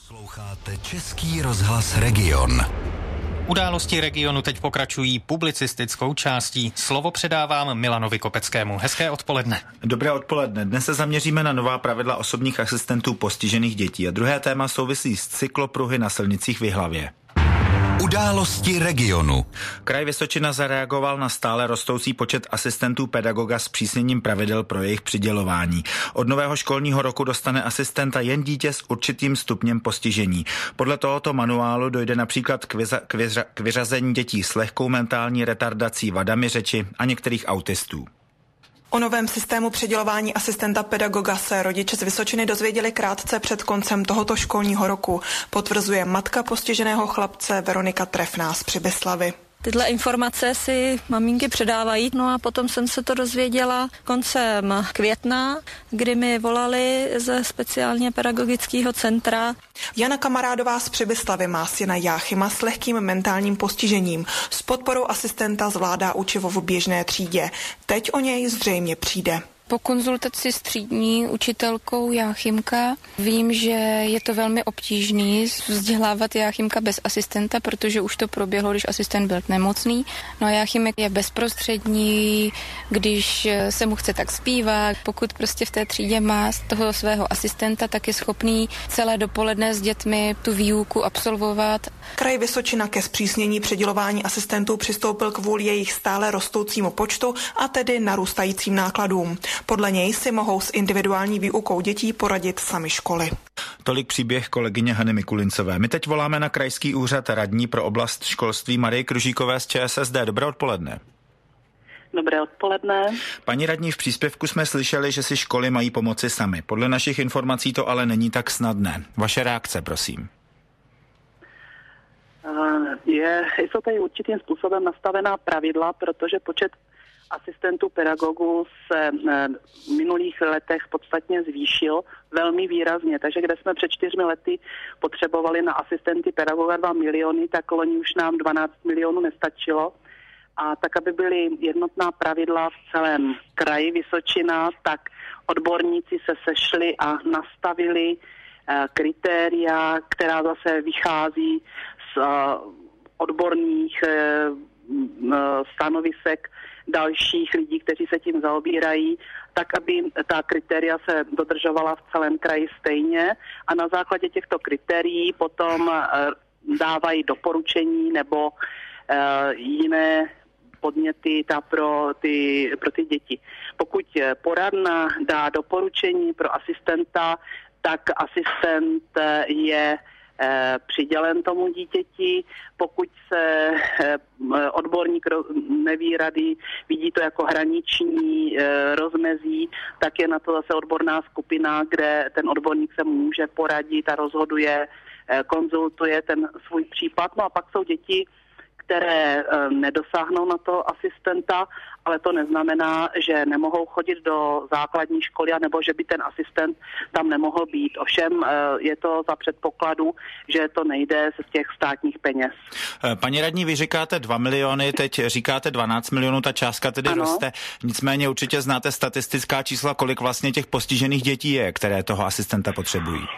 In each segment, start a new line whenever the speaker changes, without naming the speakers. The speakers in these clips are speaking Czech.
Posloucháte Český rozhlas Region.
Události regionu teď pokračují publicistickou částí. Slovo předávám Milanovi Kopeckému. Hezké odpoledne.
Dobré odpoledne. Dnes se zaměříme na nová pravidla osobních asistentů postižených dětí a druhé téma souvisí s cyklopruhy na silnicích v Jihlavě.
Události regionu.
Kraj Vysočina zareagoval na stále rostoucí počet asistentů pedagoga s přísněním pravidel pro jejich přidělování. Od nového školního roku dostane asistenta jen dítě s určitým stupněm postižení. Podle tohoto manuálu dojde například k vyřazení dětí s lehkou mentální retardací, vadami řeči a některých autistů.
O novém systému přidělování asistenta pedagoga se rodiče z Vysočiny dozvěděli krátce před koncem tohoto školního roku, potvrzuje matka postiženého chlapce Veronika Trefná z Přibyslavy.
Tyhle informace si maminky předávají, no a potom jsem se to dozvěděla koncem května, kdy mi volali ze speciálně pedagogického centra.
Jana Kamarádová z Přibyslavy má syna Jáchyma s lehkým mentálním postižením. S podporou asistenta zvládá učivo v běžné třídě. Teď o něj zřejmě přijde.
Po konzultaci s třídní učitelkou Jáchymka vím, že je to velmi obtížný vzdělávat Jáchymka bez asistenta, protože už to proběhlo, když asistent byl nemocný. No a Jáchymek je bezprostřední, když se mu chce tak zpívat. Pokud prostě v té třídě má z toho svého asistenta, tak je schopný celé dopoledne s dětmi tu výuku absolvovat.
Kraj Vysočina ke zpřísnění přidělování asistentů přistoupil kvůli jejich stále rostoucímu počtu a tedy narůstajícím nákladům. Podle něj si mohou s individuální výukou dětí poradit sami školy.
Tolik příběh kolegyně Hany Mikulincové. My teď voláme na krajský úřad radní pro oblast školství Marii Kružíkové z ČSSD. Dobré odpoledne.
Dobré odpoledne.
Paní radní, v příspěvku jsme slyšeli, že si školy mají pomoci sami. Podle našich informací to ale není tak snadné. Vaše reakce, prosím.
Jsou tady určitým způsobem nastavená pravidla, protože počet asistentů pedagogů se v minulých letech podstatně zvýšil velmi výrazně. Takže kde jsme před 4 lety potřebovali na asistenty pedagoga 2 miliony, tak loni už nám 12 milionů nestačilo. A tak, aby byly jednotná pravidla v celém kraji Vysočina, tak odborníci se sešli a nastavili kritéria, která zase vychází z odborných stanovisek dalších lidí, kteří se tím zaobírají, tak, aby ta kritéria se dodržovala v celém kraji stejně a na základě těchto kritérií potom dávají doporučení nebo jiné podněty pro ty děti. Pokud poradna dá doporučení pro asistenta, tak asistent je přidělen tomu dítěti. Pokud se odborník neví rady, vidí to jako hraniční rozmezí, tak je na to zase odborná skupina, kde ten odborník se může poradit a rozhoduje, konzultuje ten svůj případ. No a pak jsou děti, které nedosáhnou na toho asistenta, ale to neznamená, že nemohou chodit do základní školy, nebo že by ten asistent tam nemohl být. Ovšem je to za předpokladu, že to nejde z těch státních peněz.
Paní radní, vy říkáte 2 miliony, teď říkáte 12 milionů, ta částka tedy roste. Nicméně určitě znáte statistická čísla, kolik vlastně těch postižených dětí je, které toho asistenta potřebují.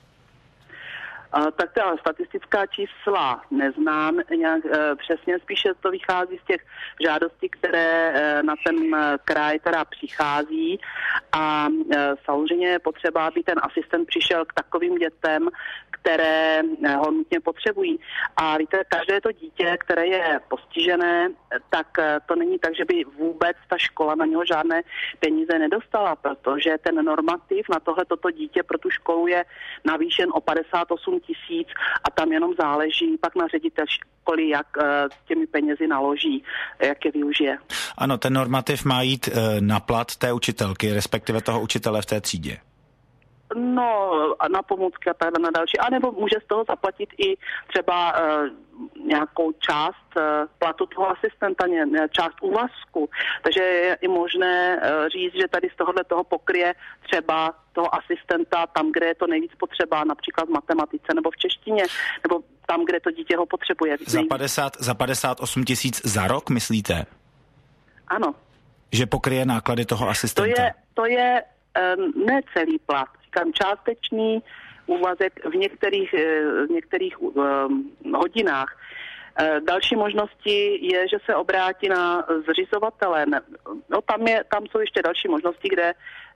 Tak ta statistická čísla neznám nějak přesně, spíše to vychází z těch žádostí, které na ten kraj teda přichází a samozřejmě je potřeba, aby ten asistent přišel k takovým dětem, které ho nutně potřebují. A víte, každé to dítě, které je postižené, tak to není tak, že by vůbec ta škola na něho žádné peníze nedostala, protože ten normativ na toto dítě pro tu školu je navýšen o 58 000 a tam jenom záleží pak na ředitel školy, jak těmi penězi naloží, jak je využije.
Ano, ten normativ má jít na plat té učitelky, respektive toho učitele v té třídě.
No, na pomůcky a tak na další. A nebo může z toho zaplatit i třeba nějakou část platu toho asistenta, část úvazku. Takže je i možné říct, že tady z toho pokryje třeba toho asistenta tam, kde je to nejvíc potřeba, například v matematice nebo v češtině, nebo tam, kde to dítě ho potřebuje.
Za 58 000 za rok, myslíte?
Ano.
Že pokryje náklady toho asistenta?
To je ne celý plat, říkám částečný úvazek v některých hodinách. Další možností je, že se obrátí na zřizovatele. No, tam jsou ještě další možnosti, kde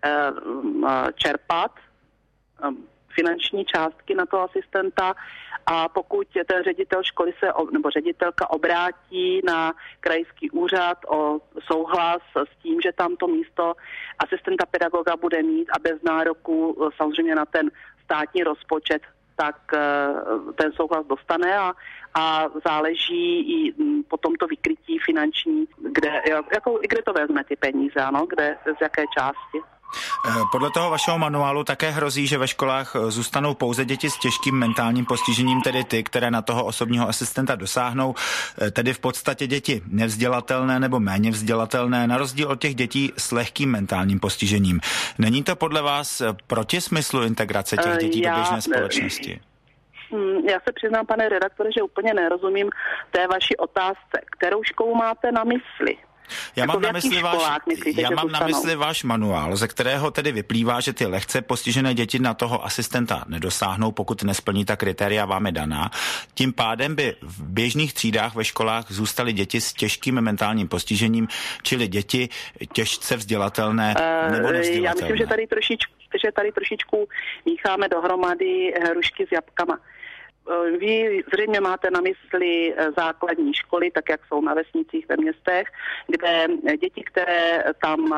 čerpat finanční částky na toho asistenta, a pokud ten ředitel školy nebo ředitelka obrátí na krajský úřad o souhlas s tím, že tam to místo asistenta pedagoga bude mít a bez nároku samozřejmě na ten státní rozpočet, tak ten souhlas dostane a záleží i potom to vykrytí finanční, kde to vezme ty peníze, ano, z jaké části.
Podle toho vašeho manuálu také hrozí, že ve školách zůstanou pouze děti s těžkým mentálním postižením, tedy ty, které na toho osobního asistenta dosáhnou, tedy v podstatě děti nevzdělatelné nebo méně vzdělatelné, na rozdíl od těch dětí s lehkým mentálním postižením. Není to podle vás proti smyslu integrace těch dětí do běžné společnosti?
Já se přiznám, pane redaktore, že úplně nerozumím té vaší otázce. Kterou školu máte na mysli?
Já mám na mysli váš manuál, ze kterého tedy vyplývá, že ty lehce postižené děti na toho asistenta nedosáhnou, pokud nesplní ta kritéria vámi daná. Tím pádem by v běžných třídách ve školách zůstaly děti s těžkým mentálním postižením, čili děti těžce vzdělatelné nebo nevzdělatelné.
Já myslím, že tady trošičku mícháme dohromady hrušky s jabkama. Vy zřejmě máte na mysli základní školy, tak jak jsou na vesnicích ve městech, kde děti, které tam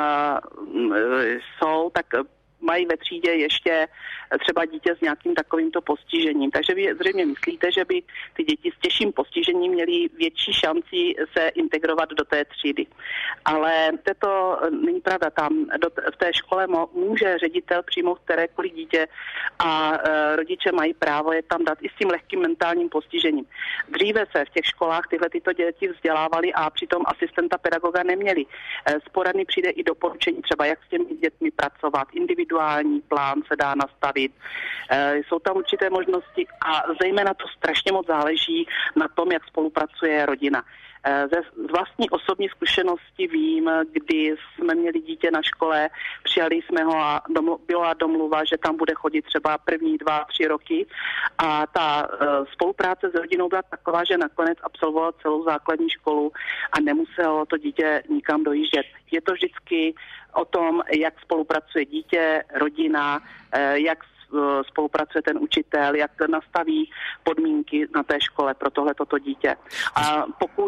jsou, tak mají ve třídě ještě třeba dítě s nějakým takovýmto postižením. Takže vy zřejmě myslíte, že by ty děti s těžším postižením měly větší šanci se integrovat do té třídy. Ale to není pravda. Tam v té škole může ředitel přijmout kterékoliv dítě a rodiče mají právo je tam dát i s tím lehkým mentálním postižením. Dříve se v těch školách tyto děti vzdělávali a přitom asistenta pedagoga neměli. Z poradny přijde i doporučení třeba, jak s těmi dětmi pracovat, individuální plán se dá nastavit. Jsou tam určité možnosti a zejména to strašně moc záleží na tom, jak spolupracuje rodina. Z vlastní osobní zkušenosti vím, kdy jsme měli dítě na škole, přijali jsme ho a byla domluva, že tam bude chodit třeba první 2-3 roky a ta spolupráce s rodinou byla taková, že nakonec absolvoval celou základní školu a nemuselo to dítě nikam dojíždět. Je to vždycky o tom, jak spolupracuje dítě, rodina, jak spolupracuje ten učitel, jak nastaví podmínky na té škole pro toto dítě. A pokud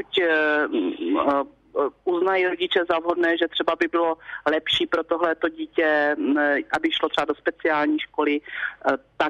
uznají rodiče za vhodné, že třeba by bylo lepší pro tohleto dítě, aby šlo třeba do speciální školy, tak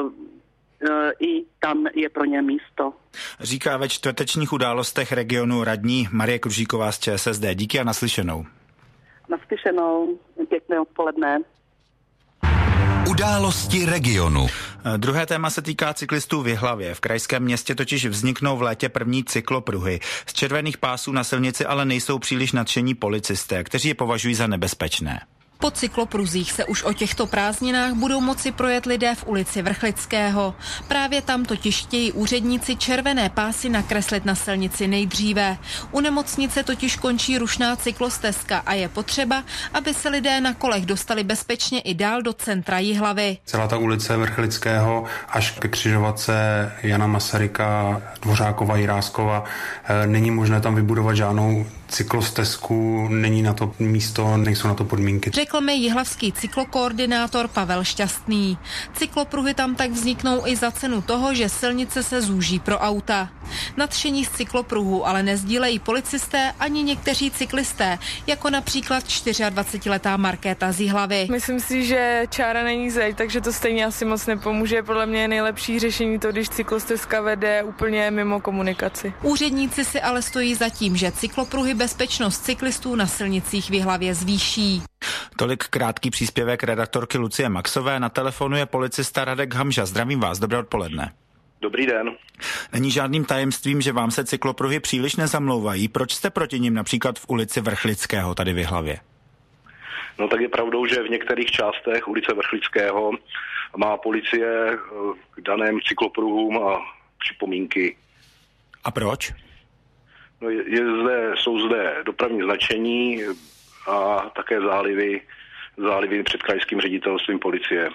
i tam je pro ně místo.
Říká ve čtvrtečních událostech regionu radní Marie Kružíková z ČSSD. Díky a naslyšenou.
Naslyšenou, pěkné odpoledne.
Události regionu.
Druhé téma se týká cyklistů v Jihlavě. V krajském městě totiž vzniknou v létě první cyklopruhy. Z červených pásů na silnici ale nejsou příliš nadšení policisté, kteří je považují za nebezpečné.
Po cyklopruzích se už o těchto prázdninách budou moci projet lidé v ulici Vrchlického. Právě tam totiž chtějí úředníci červené pásy nakreslit na silnici nejdříve. U nemocnice totiž končí rušná cyklostezka a je potřeba, aby se lidé na kolech dostali bezpečně i dál do centra Jihlavy.
Celá ta ulice Vrchlického až ke křižovatce Jana Masaryka, Dvořákova, Jiráskova, není možné tam vybudovat žádnou cyklostezku, není na to místo, nejsou na to podmínky.
Řekl mi jihlavský cyklokoordinátor Pavel Šťastný. Cyklopruhy tam tak vzniknou i za cenu toho, že silnice se zúží pro auta. Nadšení z cyklopruhu ale nezdílejí policisté ani někteří cyklisté, jako například 24letá Markéta z Jihlavy.
Myslím si, že čára není zeď, takže to stejně asi moc nepomůže. Podle mě je nejlepší řešení to, když cyklostezka vede úplně mimo komunikaci.
Úředníci si ale stojí za tím, že cyklopruhy bezpečnost cyklistů na silnicích v Jihlavě zvýší.
Tolik krátký příspěvek redaktorky Lucie Maxové. Na telefonu je policista Radek Hamža. Zdravím vás, dobré odpoledne.
Dobrý den.
Není žádným tajemstvím, že vám se cyklopruhy příliš nezamlouvají. Proč jste proti nim například v ulici Vrchlického tady v Jihlavě?
No tak je pravdou, že v některých částech ulice Vrchlického má policie k daným cyklopruhům a připomínky.
A proč?
No jsou zde dopravní značení a také zálivy před krajským ředitelstvím policie.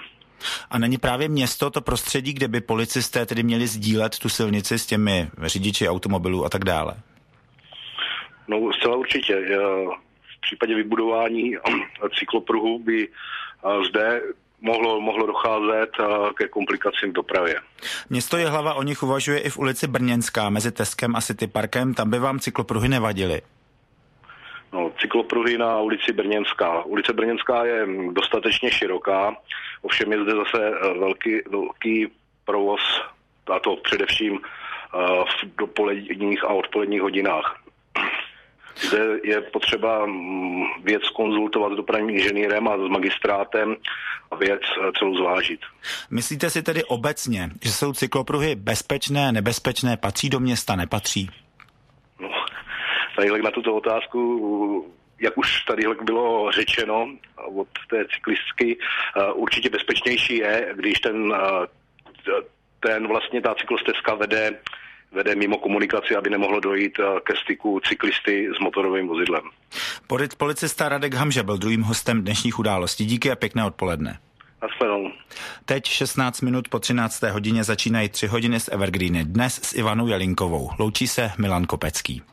A není právě město to prostředí, kde by policisté tedy měli sdílet tu silnici s těmi řidiči automobilů a tak dále?
No zcela určitě. V případě vybudování cyklopruhu by zde mohlo docházet ke komplikacím v dopravě.
Město Jihlava o nich uvažuje i v ulici Brněnská mezi Teskem a City Parkem. Tam by vám cyklopruhy nevadily?
No, cyklopruhy na ulici Brněnská. Ulice Brněnská je dostatečně široká, ovšem je zde zase velký provoz, a to především v dopoledních a odpoledních hodinách. Zde je potřeba věc konzultovat s dopravním inženýrem a s magistrátem a věc celou zvážit.
Myslíte si tedy obecně, že jsou cyklopruhy bezpečné, nebezpečné, patří do města, nepatří?
No, tadyhle na tuto otázku, jak už tady bylo řečeno od té cyklistky, určitě bezpečnější je, když vlastně ta cyklostezka vede mimo komunikaci, aby nemohlo dojít ke styku cyklisty s motorovým vozidlem.
Policista Radek Hamža byl druhým hostem dnešních událostí. Díky a pěkné odpoledne.
Nashledanou.
Teď 16 minut po 13. hodině začínají 3 hodiny z Evergreeny. Dnes s Ivanou Jelinkovou. Loučí se Milan Kopecký.